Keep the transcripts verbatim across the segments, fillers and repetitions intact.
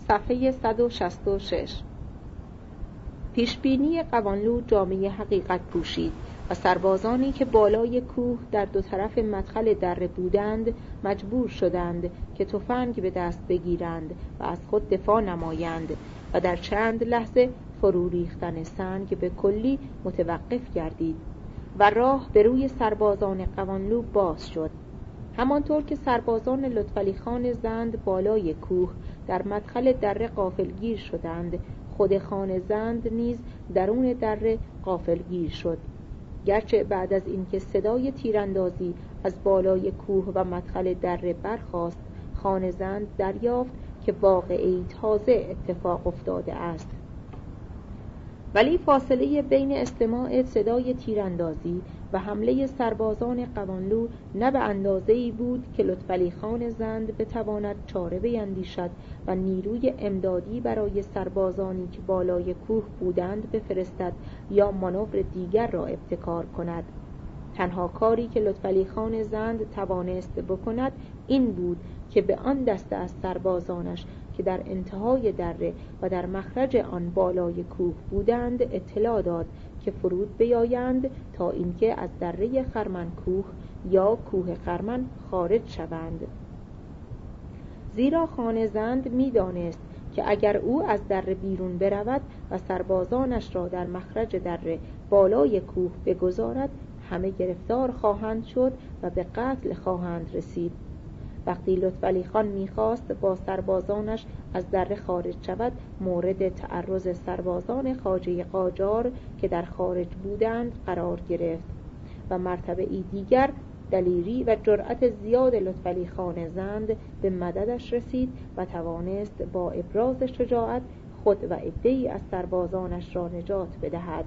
صفحه صد و شصت و شش. پیشبینی قوانلو جامعه حقیقت پوشید و سربازانی که بالای کوه در دو طرف مدخل دره بودند مجبور شدند که تفنگ به دست بگیرند و از خود دفاع نمایند و در چند لحظه فرو ریختن سنگ به کلی متوقف گردید و راه به روی سربازان قوانلو باز شد. همانطور که سربازان لطفعلی خان زند بالای کوه در مدخل دره غافلگیر شدند، خود خان زند نیز درون دره غافلگیر شد. گرچه بعد از اینکه صدای تیراندازی از بالای کوه و مدخل دره برخاست، خان زند دریافت که واقعه‌ای تازه اتفاق افتاده است. ولی فاصله بین استماع صدای تیراندازی و حمله سربازان قوانلو نه به اندازه‌ای بود که لطفعلی خان زند بتواند چاره بیندیشد و نیروی امدادی برای سربازانی که بالای کوه بودند بفرستد یا مانور دیگر را ابتکار کند. تنها کاری که لطفعلی خان زند توانست بکند این بود که به آن دسته از سربازانش که در انتهای دره و در مخرج آن بالای کوه بودند اطلاع داد که فرود بیایند تا اینکه از دره خرمن کوه یا کوه خرمن خارج شوند. زیرا خان زند می دانست که اگر او از دره بیرون برود و سربازانش را در مخرج دره بالای کوه بگذارد، همه گرفتار خواهند شد و به قتل خواهند رسید. وقتی لطفعلی خان می‌خواست با سربازانش از دره خارج شود، مورد تعرض سربازان خواجه قاجار که در خارج بودند قرار گرفت و مرتبه ای دیگر دلیری و جرأت زیاد لطفعلی خان زند به مددش رسید و توانست با ابراز شجاعت خود و عده‌ای از سربازانش را نجات بدهد.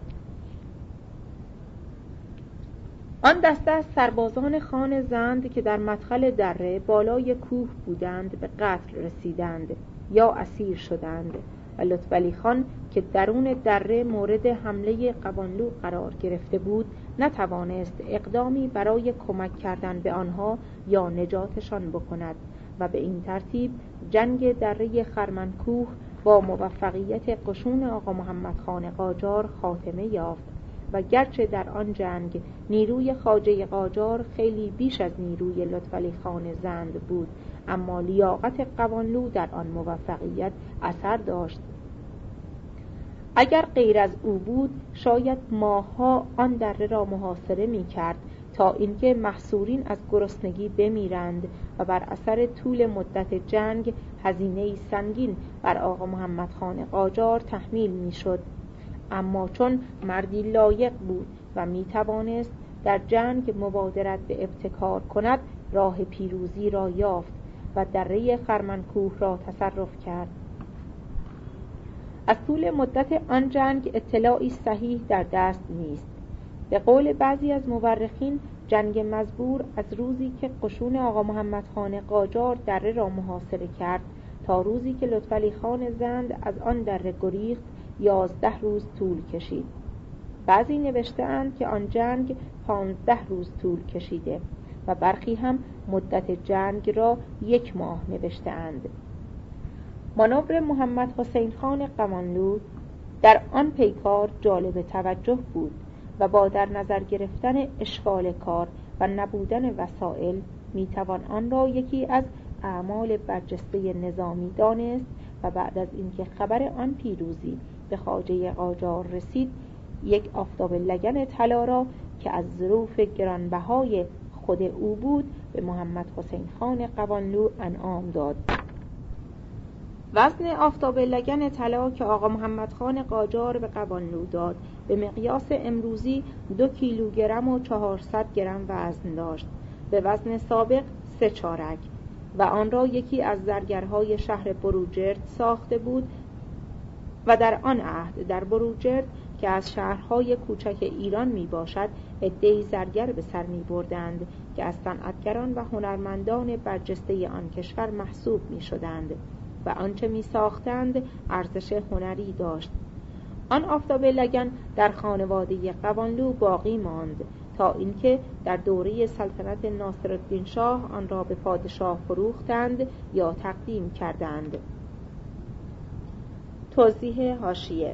آن دسته از سربازان خان زند که در مدخل دره بالای کوه بودند به قتل رسیدند یا اسیر شدند و لطفعلی خان که درون دره مورد حمله قوانلو قرار گرفته بود نتوانست اقدامی برای کمک کردن به آنها یا نجاتشان بکند و به این ترتیب جنگ دره خرمن کوه با موفقیت قشون آقا محمد خان قاجار خاتمه یافت. و گرچه در آن جنگ نیروی خواجه قاجار خیلی بیش از نیروی لطفعلی خان زند بود، اما لیاقت قوانلو در آن موفقیت اثر داشت. اگر غیر از او بود شاید ماه‌ها آن دره را محاصره می کرد تا اینکه محصورین از گرسنگی بمیرند و بر اثر طول مدت جنگ هزینه‌ای سنگین بر آقا محمد خان قاجار تحمیل می شد. اما چون مردی لایق بود و می توانست در جنگ مبادرت به ابتکار کند، راه پیروزی را یافت و دره خرمنکوه را تصرف کرد. از طول مدت آن جنگ اطلاعی صحیح در دست نیست. به قول بعضی از مورخین جنگ مزبور از روزی که قشون آقا محمد خان قاجار دره را محاصره کرد تا روزی که لطفعلی خان زند از آن دره گریخت یازده روز طول کشید. بعضی نوشته‌اند که آن جنگ پانزده روز طول کشیده و برخی هم مدت جنگ را یک ماه نوشته‌اند. مانور محمد حسین خان قوانلو در آن پیکار جالب توجه بود و با در نظر گرفتن اشکال کار و نبودن وسائل میتوان آن را یکی از اعمال برجسته نظامی دانست و بعد از اینکه خبر آن پیروزی به خواجه قاجار رسید یک آفتاب لگن طلا را که از ظروف گرانبهای خود او بود به محمد حسین خان قوانلو انعام داد. وزن آفتاب لگن طلا که آقا محمد خان قاجار به قوانلو داد به مقیاس امروزی دو کیلوگرم و چهارصد گرم وزن داشت، به وزن سابق سه چارک، و آن را یکی از زرگرهای شهر بروجرد ساخته بود و در آن عهد در بروجرد که از شهرهای کوچک ایران می باشد عده‌ای زرگر به سر می بردند که از صنعتگران و هنرمندان برجسته آن کشور محسوب می شدند و آنچه می ساختند ارزش هنری داشت. آن آفتاب لگن در خانواده قوانلو باقی ماند تا اینکه در دوره سلطنت ناصرالدین شاه آن را به پادشاه فروختند یا تقدیم کردند. توضیح حاشیه: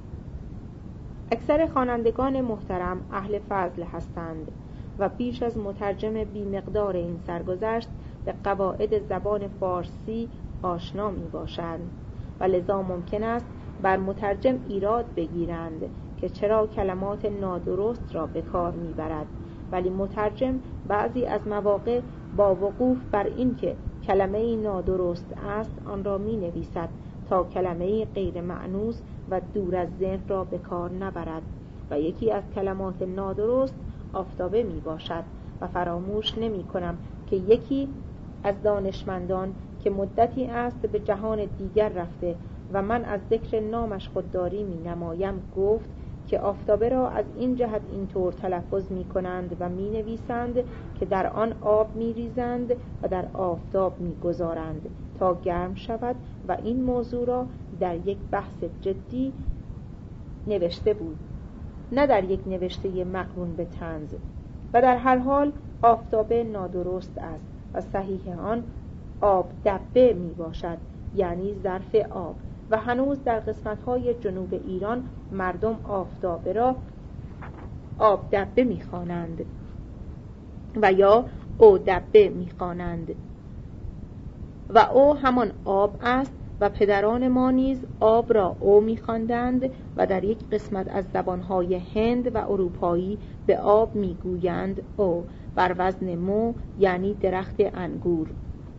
اکثر خوانندگان محترم اهل فضل هستند و بیش از مترجم بی‌مقدار این سرگذشت به قواعد زبان فارسی آشنا می باشند و لذا ممکن است بر مترجم ایراد بگیرند که چرا کلمات نادرست را به کار می برد، ولی مترجم بعضی از مواقع با وقوف بر این که کلمه‌ای نادرست است آن را می نویسد تا کلمه‌ای غیر مأنوس و دور از ذهن را به کار نبرد و یکی از کلمات نادرست آفتابه می باشد و فراموش نمی کنم که یکی از دانشمندان که مدتی است به جهان دیگر رفته و من از ذکر نامش خودداری می نمایم گفت که آفتابه را از این جهت اینطور تلفظ می کنند و می نویسند که در آن آب می ریزند و در آفتاب می گذارند تا گرم شود و این موضوع را در یک بحث جدی نوشته بود، نه در یک نوشته مقرون به طنز. و در هر حال آفتابه نادرست است و صحیح آن آب دبه می باشد، یعنی ظرف آب، و هنوز در قسمت‌های جنوب ایران مردم آفتابه را آب دبه می خوانند و یا او دبه می خوانند و او همان آب است و پدران ما نیز آب را او می خواندند و در یک قسمت از زبانهای هند و اروپایی به آب می گویند او، بر وزن مو، یعنی درخت انگور.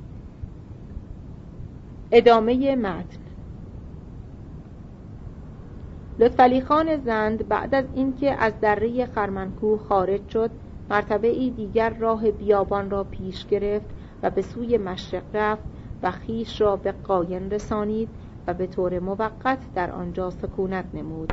ادامه متن. لطفعلی خان زند بعد از اینکه از دره خرمنکوه خارج شد، مرتبه ای دیگر راه بیابان را پیش گرفت و به سوی مشرق رفت و خویش را به قاین رسانید و به طور موقت در آنجا سکونت نمود.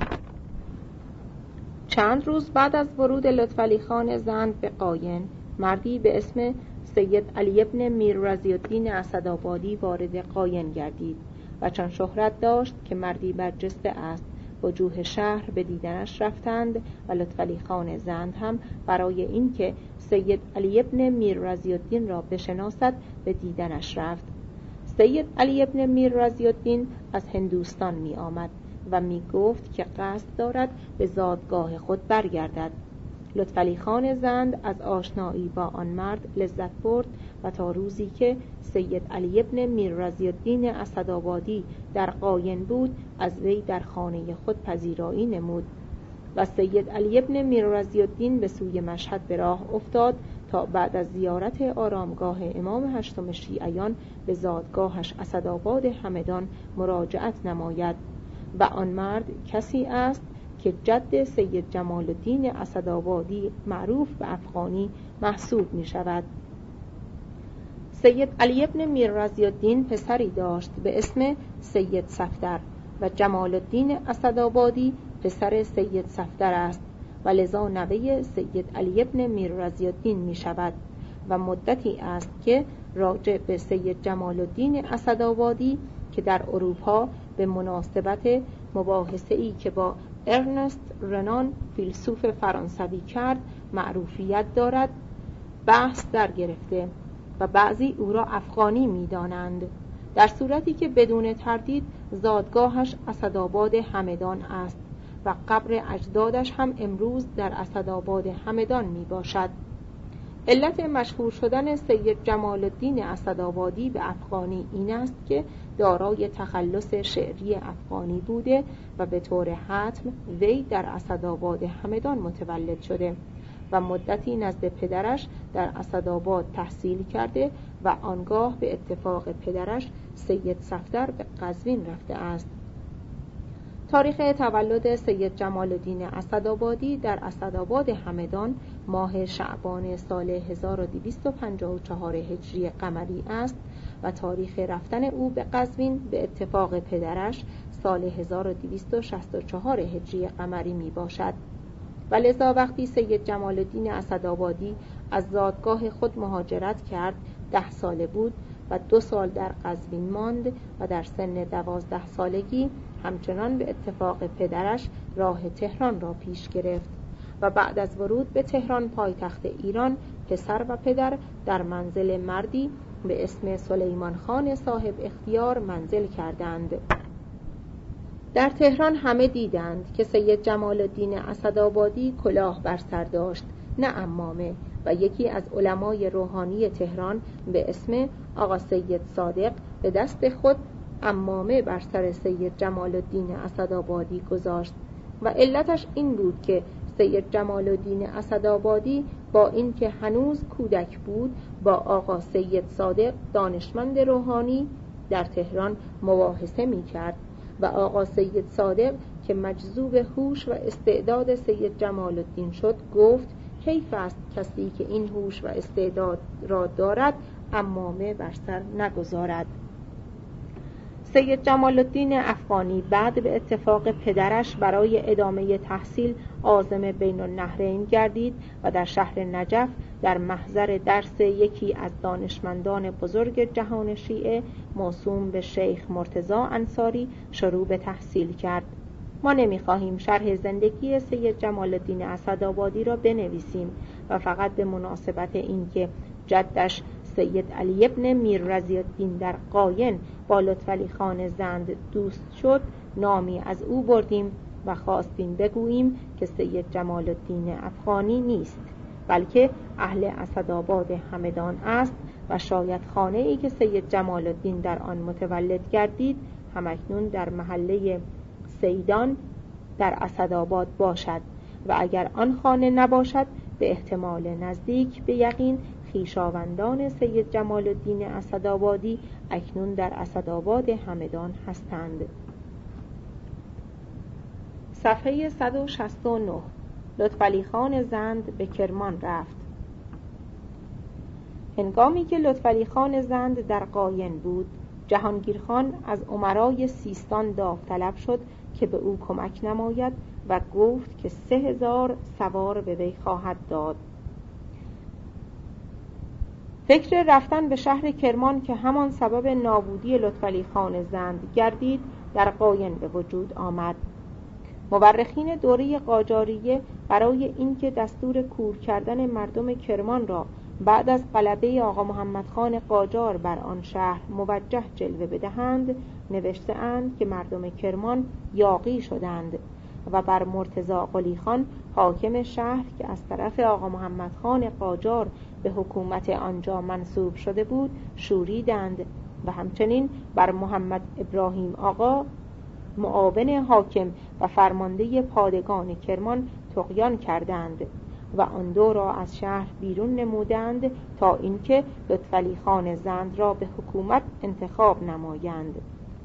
چند روز بعد از ورود لطفعلی خان زند به قاین، مردی به اسم سید علی بن میر رضی الدین اسدآبادی وارد قاین گردید و چون شهرت داشت که مردی برجسته است، وجوه شهر به دیدنش رفتند و لطفعلی خان زند هم برای اینکه سید علی بن میر رضی الدین را بشناسد به دیدنش رفت. سید علی بن میر رضی الدین از هندوستان می آمد و می گفت که قصد دارد به زادگاه خود برگردد. لطفعلی خان زند از آشنایی با آن مرد لذت برد و تا روزی که سید علی بن میر رضی الدین اسدآبادی در قاین بود از وی در خانه خود پذیرایی نمود و سید علی بن میر رضی الدین به سوی مشهد به راه افتاد تا بعد از زیارت آرامگاه امام هشتم شیعیان به زادگاهش اسدآباد همدان مراجعت نماید و آن مرد کسی است که جد سید جمال الدین اسدآبادی معروف به افغانی محسوب می شود. سید علی بن میر رضی الدین پسری داشت به اسم سید صفدر و جمال الدین اسدآبادی پسر سید صفدر است و لذا نوه سید علی بن میر رضی الدین می شود و مدتی است که راجع به سید جمال الدین اسدآبادی که در اروپا به مناسبت مباحثه‌ای که با ارنست رنان فیلسوف فرانسوی کرد معروفیت دارد بحث در گرفته و بعضی او را افغانی می دانند، در صورتی که بدون تردید زادگاهش اسدآباد همدان است و قبر اجدادش هم امروز در اسدآباد همدان می باشد. علت مشهور شدن سید جمال الدین اسدآبادی به افغانی این است که دارای تخلص شعری افغانی بوده و به طور حتم وی در اسدآباد همدان متولد شده و مدتی نزد پدرش در اسدآباد تحصیل کرده و آنگاه به اتفاق پدرش سید صفدر به قزوین رفته است. تاریخ تولد سید جمال الدین اسدآبادی در اسدآباد همدان ماه شعبان سال هزار و دویست و پنجاه و چهار هجری قمری است و تاریخ رفتن او به قزوین به اتفاق پدرش سال هزار و دویست و شصت و چهار هجری قمری می باشد و لذا وقتی سید جمال الدین اسدآبادی از زادگاه خود مهاجرت کرد ده ساله بود و دو سال در قزوین ماند و در سن دوازده سالگی همچنان به اتفاق پدرش راه تهران را پیش گرفت و بعد از ورود به تهران پایتخت ایران پسر و پدر در منزل مردی به اسم سلیمان خان صاحب اختیار منزل کردند. در تهران همه دیدند که سید جمال الدین اسدآبادی کلاه بر سر داشت، نه عمامه، و یکی از علمای روحانی تهران به اسم آقا سید صادق به دست خود عمامه بر سر سید جمال الدین اسدآبادی گذاشت و علتش این بود که سید جمال الدین اسدآبادی با اینکه هنوز کودک بود با آقا سید صادق دانشمند روحانی در تهران مباحثه می کرد و آقا سید صادق که مجذوب هوش و استعداد سید جمال الدین شد گفت حیف است کسی که این هوش و استعداد را دارد عمامه بر سر نگذارد. سید جمال الدین افغانی بعد به اتفاق پدرش برای ادامه تحصیل عازم بین النهرین گردید و در شهر نجف در محضر درس یکی از دانشمندان بزرگ جهان شیعه موسوم به شیخ مرتضی انصاری شروع به تحصیل کرد. ما نمی‌خواهیم شرح زندگی سید جمال الدین اسدآبادی را بنویسیم و فقط به مناسبت اینکه جدش سید علی ابن میر رضی الدین در قاین با لطفعلی خان زند دوست شد نامی از او بردیم و خواستیم بگوییم که سید جمال الدین افغانی نیست بلکه اهل اسدآباد همدان است و شاید خانه ای که سید جمال الدین در آن متولد گردید همکنون در محله سیدان در اسدآباد باشد و اگر آن خانه نباشد به احتمال نزدیک به یقین خویشاوندان سید جمال الدین اسدآبادی اکنون در اسدآباد همدان هستند. صفحه صد و شصت و نه. لطفعلی خان زند به کرمان رفت. هنگامی که لطفعلی خان زند در قاین بود، جهانگیر خان از امرای سیستان داوطلب شد که به او کمک نماید و گفت که سه هزار سوار به وی خواهد داد. فکر رفتن به شهر کرمان که همان سبب نابودی لطفعلی خان زند گردید در قاین به وجود آمد. مورخین دوره قاجاریه برای اینکه دستور کور کردن مردم کرمان را بعد از غلبه آقا محمد خان قاجار بر آن شهر موجه جلوه بدهند نوشته اند که مردم کرمان یاغی شدند و بر مرتضی قلی خان حاکم شهر که از طرف آقا محمد خان قاجار به حکومت آنجا منصوب شده بود شوریدند و همچنین بر محمد ابراهیم آقا معاون حاکم و فرمانده پادگان کرمان طغیان کردند و آن دو را از شهر بیرون نمودند تا اینکه لطفعلی خان زند را به حکومت انتخاب نمایند.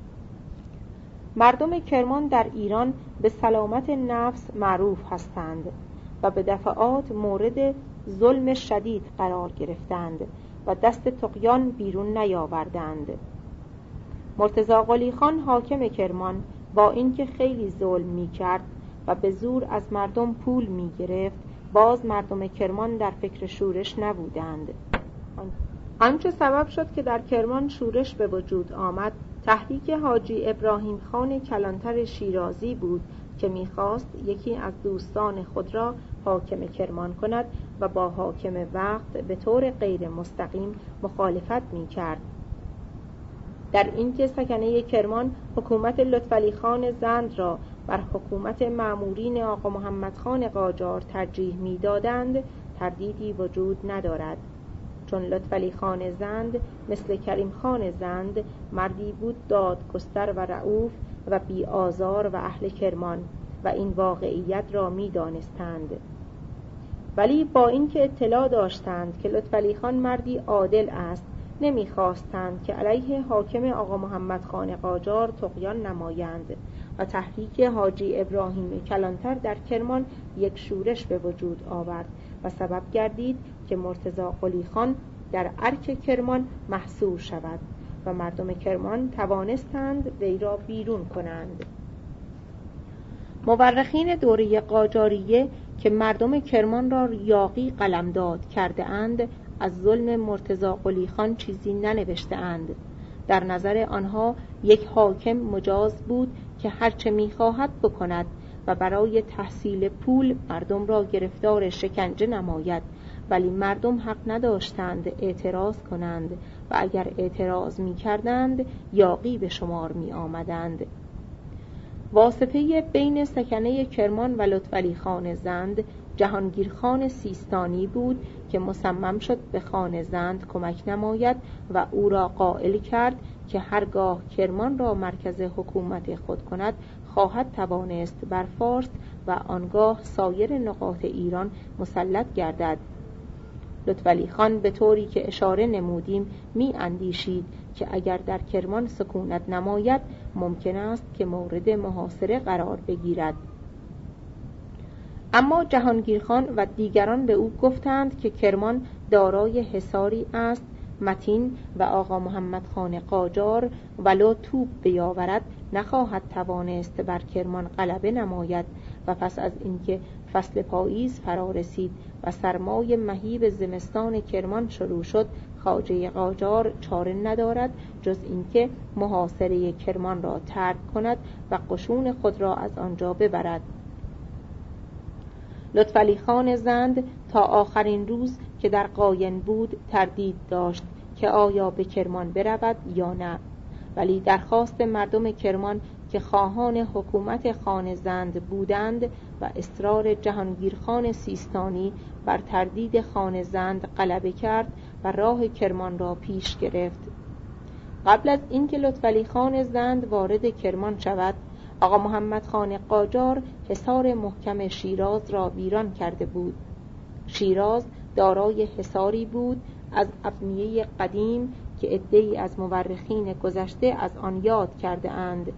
مردم کرمان در ایران به سلامت نفس معروف هستند و به دفعات مورد ظلم شدید قرار گرفتند و دست طغیان بیرون نیاوردند. مرتضی قلی خان حاکم کرمان با اینکه خیلی ظلم می کرد و به زور از مردم پول می گرفت باز مردم کرمان در فکر شورش نبودند. آنچه سبب شد که در کرمان شورش به وجود آمد تحریک حاجی ابراهیم خان کلانتر شیرازی بود که می‌خواست یکی از دوستان خود را حاکم کرمان کند و با حاکم وقت به طور غیر مستقیم مخالفت می‌کرد. در اینکه سکنه کرمان حکومت لطفعلی خان زند را بر حکومت مأمورین آقا محمد خان قاجار ترجیح می‌دادند تردیدی وجود ندارد، چون لطفعلی خان زند مثل کریم خان زند مردی بود دادگستر و رؤوف و بی آزار و اهل کرمان و این واقعیت را می دانستند. ولی با اینکه اطلاع داشتند که لطفعلی خان مردی عادل است نمی خواستند که علیه حاکم آقا محمد خان قاجار طغیان نمایند و تحریک حاجی ابراهیم کلانتر در کرمان یک شورش به وجود آورد و سبب گردید که مرتضی قلی خان در ارک کرمان محصور شود و مردم کرمان توانستند وی را بیرون کنند. مورخین دوره قاجاریه که مردم کرمان را یاغی قلمداد کرده اند از ظلم مرتضی قلی خان چیزی ننوشته اند. در نظر آنها یک حاکم مجاز بود که هرچه می‌خواهد بکند و برای تحصیل پول مردم را گرفتار شکنجه نماید، ولی مردم حق نداشتند اعتراض کنند و اگر اعتراض می کردند یاغی به شمار می آمدند. واسطه بین سکنه کرمان و لطفعلی خان زند جهانگیر خان سیستانی بود که مصمم شد به خان زند کمک نماید و او را قائل کرد که هرگاه کرمان را مرکز حکومت خود کند خواهد توانست بر فارس و آنگاه سایر نقاط ایران مسلط گردد. لطفعلی خان به طوری که اشاره نمودیم می اندیشید که اگر در کرمان سکونت نماید ممکن است که مورد محاصره قرار بگیرد. اما جهانگیر خان و دیگران به او گفتند که کرمان دارای حصاری است متین و آقا محمد خان قاجار ولو توپ بیاورد نخواهد توانست بر کرمان غلبه نماید و پس از اینکه فصل پاییز فرا رسید و سرمای مهیب زمستان کرمان شروع شد خواجه قاجار چاره ندارد جز اینکه محاصره کرمان را ترک کند و قشون خود را از آنجا ببرد. لطفعلی خان زند تا آخرین روز که در قاین بود تردید داشت که آیا به کرمان برود یا نه، ولی درخواست مردم کرمان که خواهان حکومت خان زند بودند و اصرار جهانگیر خان سیستانی بر تردید خان زند غلبه کرد و راه کرمان را پیش گرفت. قبل از اینکه لطفعلی خان زند وارد کرمان شود آقا محمد خان قاجار حصار محکم شیراز را ویران کرده بود. شیراز دارای حصاری بود از ابنیه قدیم که عده‌ای از مورخین گذشته از آن یاد کرده اند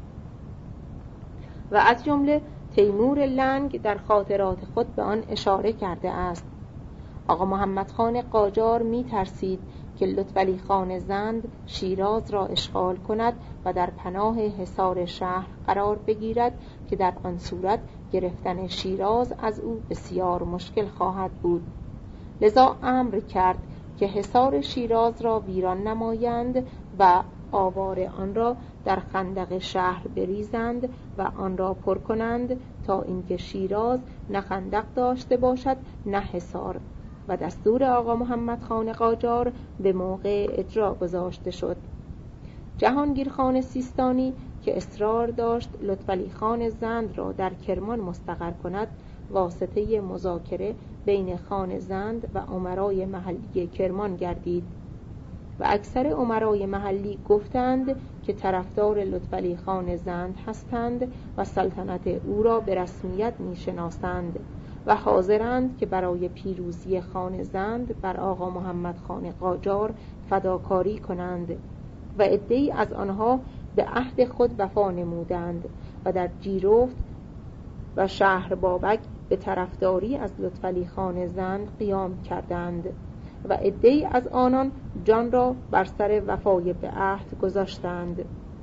و از جمله تیمور لنگ در خاطرات خود به آن اشاره کرده است. آقا محمد خان قاجار می ترسید که لطفعلی خان زند شیراز را اشغال کند و در پناه حصار شهر قرار بگیرد که در آن صورت گرفتن شیراز از او بسیار مشکل خواهد بود. لذا امر کرد که حصار شیراز را ویران نمایند و آوار آن را در خندق شهر بریزند و آن را پر کنند تا اینکه شیراز نه خندق داشته باشد نه حصار، و دستور آقا محمد خان قاجار به موقع اجرا گذاشته شد. جهانگیر خان سیستانی که اصرار داشت لطفعلی خان زند را در کرمان مستقر کند واسطه مذاکره بین خان زند و امرای محلی کرمان گردید و اکثر امرای محلی گفتند که طرفدار لطفعلی خان زند هستند و سلطنت او را به رسمیت می‌شناسند و حاضرند که برای پیروزی خان زند بر آقا محمد خان قاجار فداکاری کنند و عده‌ای از آنها به عهد خود وفا نمودند و در جیرفت و شهر بابک به طرفداری از لطفعلی خان زند قیام کردند و عده‌ای از آنان جان را بر سر وفای به عهد گذاشتند.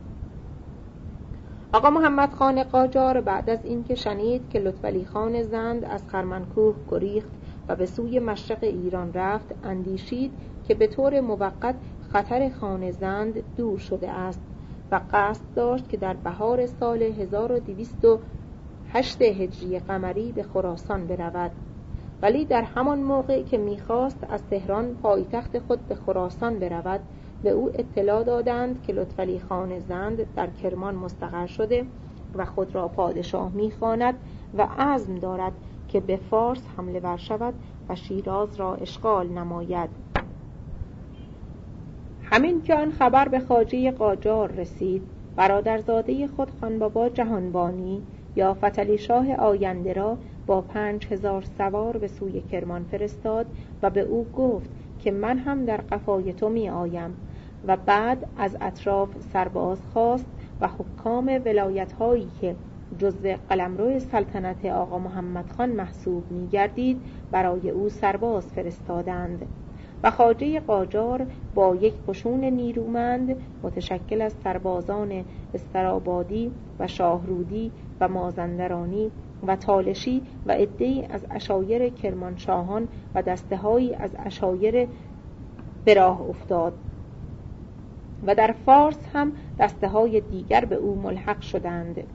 آقا محمد خان قاجار بعد از اینکه شنید که لطفعلی خان زند از خرمنکوه گریخت و به سوی مشرق ایران رفت اندیشید که به طور موقت خطر خان زند دور شده است و قصد داشت که در بهار سال هزار و دویست و هشت هجری قمری به خراسان برود. ولی در همان موقع که می‌خواست از تهران پایتخت خود به خراسان برود به او اطلاع دادند که لطفعلی خان زند در کرمان مستقر شده و خود را پادشاه می‌خواند و عزم دارد که به فارس حمله ور شود و شیراز را اشغال نماید. همین که آن خبر به خواجه قاجار رسید برادرزاده خود خان بابا جهانبانی یا فتحعلی شاه آینده را با پنج هزار سوار به سوی کرمان فرستاد و به او گفت که من هم در قفای تو می آیم و بعد از اطراف سرباز خواست و حکام ولایت هایی که جزو قلمرو سلطنت آقا محمد خان محسوب می گردید برای او سرباز فرستادند و خواجه قاجار با یک قشون نیرومند متشکل از سربازان استرابادی و شاهرودی و مازندرانی و تالشی و عده‌ای از عشایر کرمانشاهان و دسته‌هایی از عشایر به راه افتاد و در فارس هم دسته‌های دیگر به او ملحق شدند.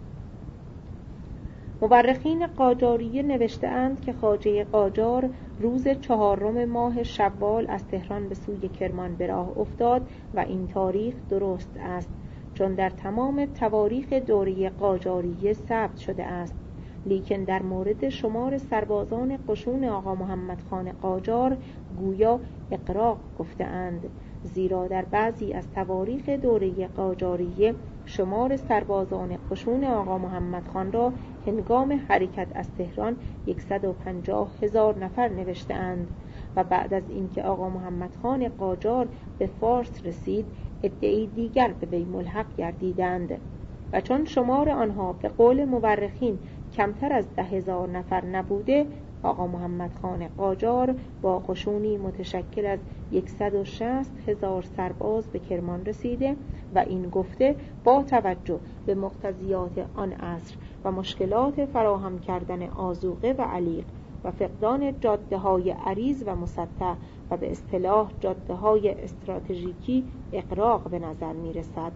مورخین قاجاریه نوشته‌اند که خواجه قاجار روز چهارم ماه شوال از تهران به سوی کرمان به راه افتاد و این تاریخ درست است، چون در تمام تواریخ دوره قاجاریه ثبت شده است. لیکن در مورد شمار سربازان قشون آقا محمد خان قاجار گویا اقراق گفته‌اند، زیرا در بعضی از تواریخ دوره قاجاریه شمار سربازان قشون آقا محمد خان را هنگام حرکت از تهران صد و پنجاه هزار نفر نوشته‌اند و بعد از اینکه آقا محمد خان قاجار به فارس رسید عده‌ای دیگر به وی ملحق گردیدند و چون شمار آنها به قول مورخین کمتر از ده هزار نفر نبوده، آقا محمد خان قاجار با قشونی متشکل از صد و شصت هزار سرباز به کرمان رسیده و این گفته با توجه به مقتضیات آن عصر و مشکلات فراهم کردن آذوقه و علیق و فقدان جاده‌های عریض و مسطح و به اصطلاح جاده‌های استراتژیکی اغراق به نظر می‌رسد.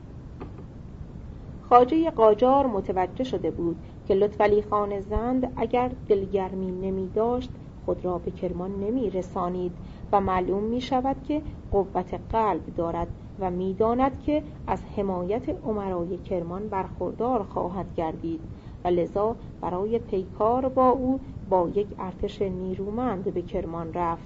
خواجه قاجار متوجه شده بود که لطفعلی خان زند اگر دلگرمی نمی داشت خود را به کرمان نمی رسانید و معلوم می شود که قوت قلب دارد و می داند که از حمایت امرای کرمان برخوردار خواهد گردید و لذا برای پیکار با او با یک ارتش نیرومند به کرمان رفت.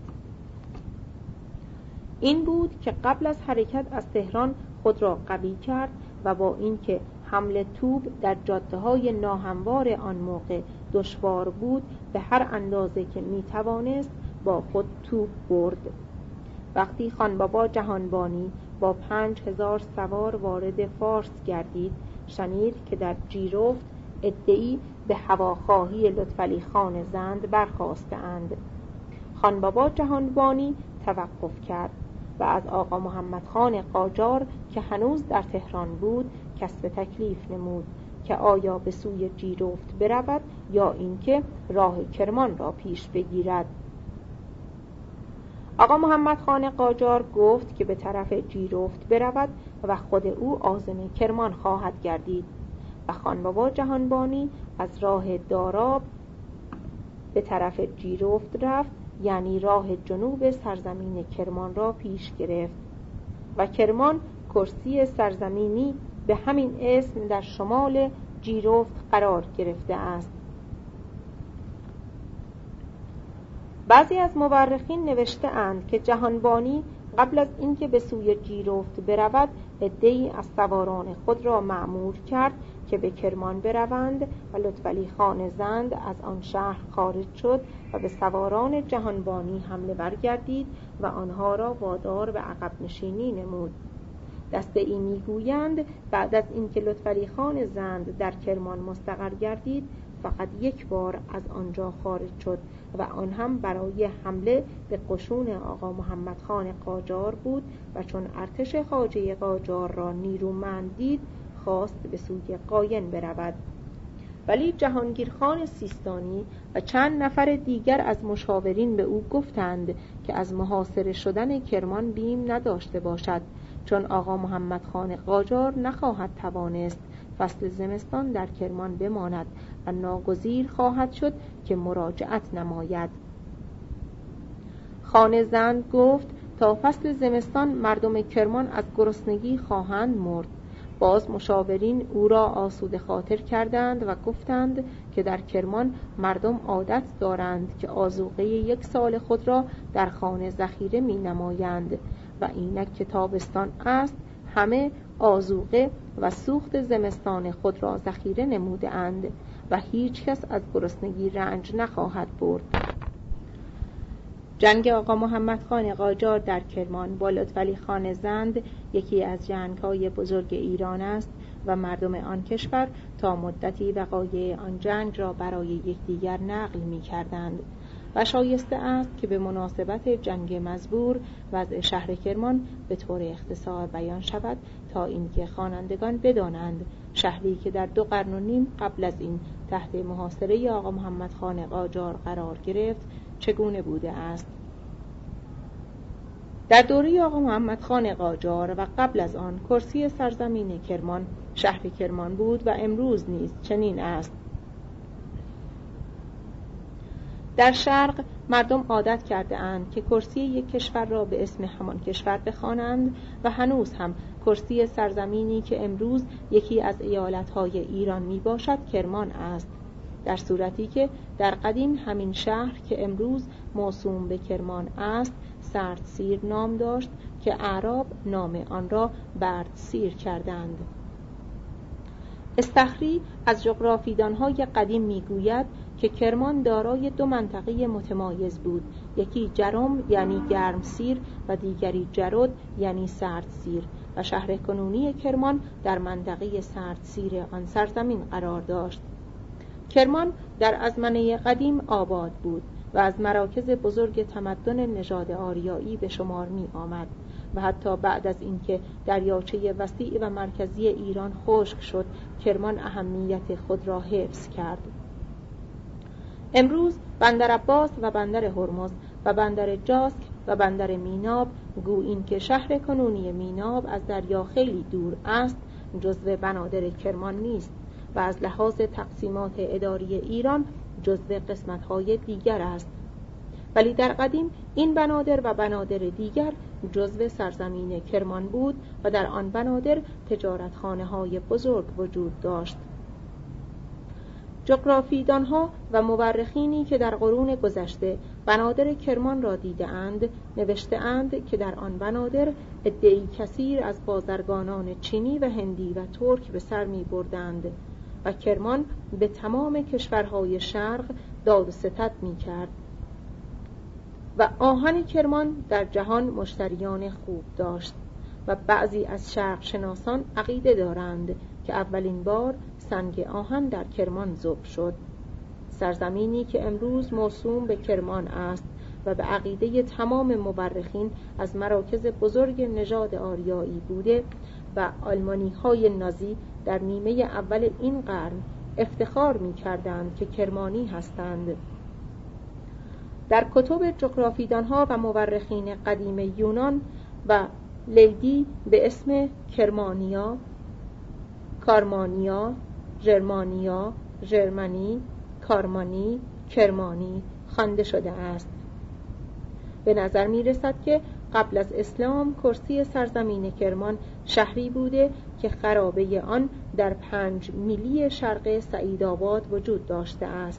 این بود که قبل از حرکت از تهران خود را قوی کرد و با اینکه حمل توپ در جاده‌های ناهموار آن موقع دشوار بود به هر اندازه که می توانست با خود توپ برد. وقتی خانبابا جهانبانی با پنج هزار سوار وارد فارس گردید شنید که در جیرفت عده‌ای به هواخواهی لطفعلی خان زند برخاسته‌اند. خانبابا جهانبانی توقف کرد و از آقا محمد خان قاجار که هنوز در تهران بود کسب تکلیف نمود که آیا به سوی جیرفت برود یا اینکه راه کرمان را پیش بگیرد. آقا محمد خان قاجار گفت که به طرف جیرفت برود و خود او عازم کرمان خواهد گردید و خانبابا جهانبانی از راه داراب به طرف جیرفت رفت، یعنی راه جنوب سرزمین کرمان را پیش گرفت و کرمان کرسی سرزمینی به همین اسم در شمال جیرفت قرار گرفته است. بعضی از مورخین نوشته اند که جهانبانی قبل از اینکه به سوی جیرفت برود عده‌ای از سواران خود را مأمور کرد که به کرمان بروند و لطفعلی خان زند از آن شهر خارج شد و به سواران جهانبانی حمله ور گردید و آنها را وادار به عقب نشینی نمود. دسته ای میگویند بعد از اینکه لطفعلی خان زند در کرمان مستقر گردید فقط یک بار از آنجا خارج شد و آن هم برای حمله به قشون آقا محمد خان قاجار بود و چون ارتش خواجه قاجار را نیرومند دید خواست به سوی قاین برود. ولی جهانگیر خان سیستانی و چند نفر دیگر از مشاورین به او گفتند که از محاصره شدن کرمان بیم نداشته باشد، چون آقا محمد خان قاجار نخواهد توانست فصل زمستان در کرمان بماند و ناگزیر خواهد شد که مراجعت نماید. خان زند گفت تا فصل زمستان مردم کرمان از گرسنگی خواهند مرد. باز مشاورین او را آسوده خاطر کردند و گفتند که در کرمان مردم عادت دارند که آذوقه یک سال خود را در خانه ذخیره می نمایند و اینک که تابستان است همه آذوقه و سوخت زمستان خود را ذخیره نموده اند و هیچ کس از گرسنگی رنج نخواهد برد. جنگ آقا محمد خان قاجار در کرمان با لطفعلی خان زند یکی از جنگ‌های بزرگ ایران است و مردم آن کشور تا مدتی وقایع آن جنگ را برای یکدیگر نقل می‌کردند و شایسته است که به مناسبت جنگ مزبور وضع شهر کرمان به طور اختصار بیان شود تا اینکه خوانندگان بدانند شهری که در دو قرن و نیم قبل از این تحت محاصره آقا محمد خان قاجار قرار گرفت چگونه بوده است. در دوره آقا محمد خان قاجار و قبل از آن کرسی سرزمین کرمان شهر کرمان بود و امروز نیز چنین است. در شرق مردم عادت کرده اند که کرسی یک کشور را به اسم همان کشور بخوانند و هنوز هم کرسی سرزمینی که امروز یکی از ایالت‌های ایران می باشد کرمان است، در صورتی که در قدیم همین شهر که امروز موسوم به کرمان است سردسیر نام داشت که اعراب نام آن را بردسیر کردند. استخری از جغرافیدان‌های قدیم می‌گوید که کرمان دارای دو منطقه متمایز بود، یکی جرم یعنی گرمسیر و دیگری جرد یعنی سردسیر، و شهر کنونی کرمان در منطقه سردسیر آن سرزمین قرار داشت. کرمان در ازمنه قدیم آباد بود و از مراکز بزرگ تمدن نژاد آریایی به شمار می آمد و حتی بعد از اینکه دریاچه وسیع و مرکزی ایران خشک شد کرمان اهمیت خود را حفظ کرد. امروز بندر عباس و بندر هرمز و بندر جاسک و بندر میناب گوییم که شهر کنونی میناب از دریا خیلی دور است جزو بنادر کرمان نیست و از لحاظ تقسیمات اداری ایران جزو قسمت‌های دیگر است، ولی در قدیم این بنادر و بنادر دیگر جزو سرزمین کرمان بود و در آن بنادر تجارتخانه‌های بزرگ وجود داشت. جغرافیدانها و مورخینی که در قرون گذشته بنادر کرمان را دیده‌اند نوشته‌اند که در آن بنادر عده‌ای کثیر از بازرگانان چینی و هندی و ترک به سر می‌بردند و کرمان به تمام کشورهای شرق داد و ستد می‌کرد و آهن کرمان در جهان مشتریان خوب داشت و بعضی از شرق شناسان عقیده دارند که اولین بار سنگ آهن در کرمان ذوب شد، سرزمینی که امروز موسوم به کرمان است و به عقیده تمام مورخین از مراکز بزرگ نژاد آریایی بوده و آلمانی‌های نازی در نیمه اول این قرن افتخار می‌کردند که کرمانی هستند. در کتب جغرافیدانها و مورخین قدیم یونان و لیدی به اسم کرمانیا، کارمانیا، ژرمانیا، ژرمنی، کارمانی، کرمانی خوانده شده است. به نظر می رسد که قبل از اسلام کرسی سرزمین کرمان شهری بوده که خرابه آن در پنج میلی شرق سعیدآباد وجود داشته است.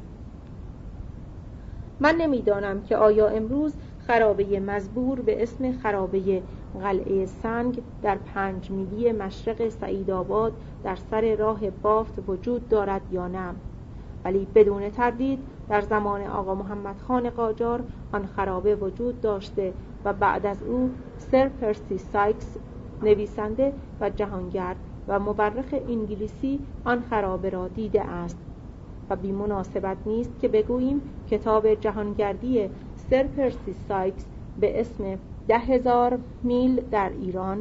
من نمیدانم که آیا امروز خرابه مزبور به اسم خرابه قلعه سنگ در پنج میلی مشرق سعیدآباد در سر راه بافت وجود دارد یا نه، ولی بدون تردید در زمان آقا محمد خان قاجار آن خرابه وجود داشته و بعد از او سر پرسی سایکس نویسنده و جهانگرد و مورخ انگلیسی آن خرابه را دیده است و بی مناسبت نیست که بگوییم کتاب جهانگردی سر پرسی سایکس به اسم ده هزار میل در ایران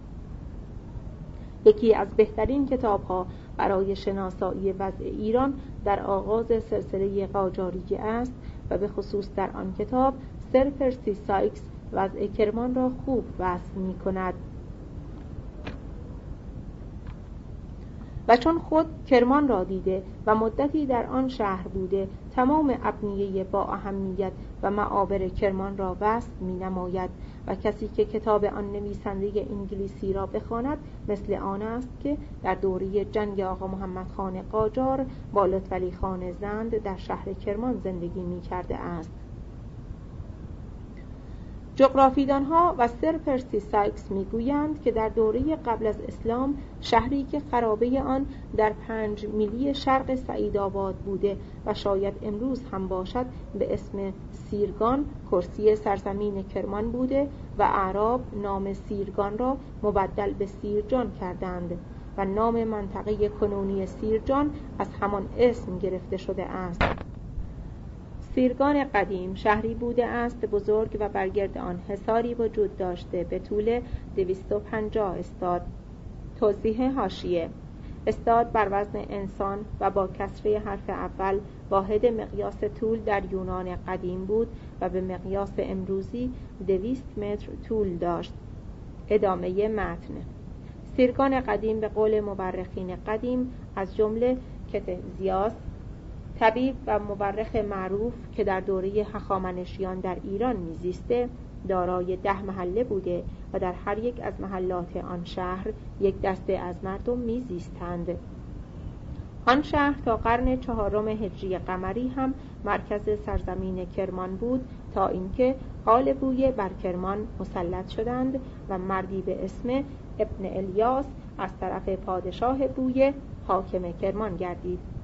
یکی از بهترین کتاب‌ها برای شناسایی وضع ایران در آغاز سلسله قاجاریه است و به خصوص در آن کتاب سر پرسی سایکس وضع کرمان را خوب وصف می‌کند و چون خود کرمان را دیده و مدتی در آن شهر بوده تمام ابنیه با اهمیت و معابر کرمان را وصف می نماید و کسی که کتاب آن نویسنده انگلیسی را بخواند مثل آن است که در دوره جنگ آقا محمد خان قاجار با لطفعلی خان زند در شهر کرمان زندگی می کرده است. جغرافیدانها و سر پرسی سایکس میگویند که در دوره قبل از اسلام شهری که خرابه آن در پنج میلی شرق سعیدآباد بوده و شاید امروز هم باشد به اسم سیرگان کرسی سرزمین کرمان بوده و اعراب نام سیرگان را مبدل به سیرجان کردند و نام منطقه کنونی سیرجان از همان اسم گرفته شده است. سیرگان قدیم شهری بوده است بزرگ و برگرد آن حصاری وجود داشته به طول دویست و پنجاه استاد. توضیح حاشیه: استاد بر وزن انسان و با کسره حرف اول واحد مقیاس طول در یونان قدیم بود و به مقیاس امروزی دویست متر طول داشت. ادامه متن. سیرگان قدیم به قول مورخین قدیم از جمله کتزیاس طبیب و مورخ معروف که در دوره هخامنشیان در ایران میزیسته دارای ده محله بوده و در هر یک از محلات آن شهر یک دسته از مردم میزیستند. آن شهر تا قرن چهارم هجری قمری هم مرکز سرزمین کرمان بود، تا اینکه آل بویه بر کرمان مسلط شدند و مردی به اسم ابن الیاس از طرف پادشاه بویه حاکم کرمان گردید.